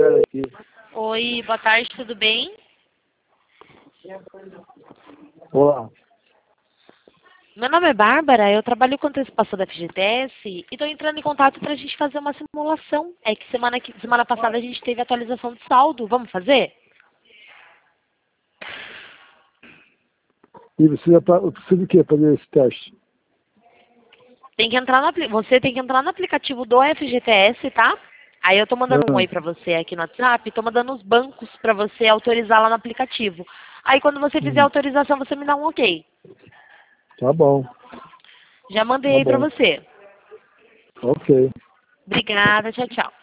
Marcelo aqui. Oi, boa tarde, tudo bem? Olá. Meu nome é Bárbara, eu trabalho com antecipação da FGTS e estou entrando em contato para a gente fazer uma simulação. É que semana passada a gente teve atualização de saldo, vamos fazer? E precisa do que para fazer esse teste? Tem que entrar você tem que entrar no aplicativo do FGTS, tá? Aí eu tô mandando um oi pra você aqui no WhatsApp, tô mandando os bancos pra você autorizar lá no aplicativo. Aí quando você fizer a autorização, você me dá um ok. Tá bom. Já mandei Tá aí pra bom. você. Ok. Obrigada, tchau, tchau.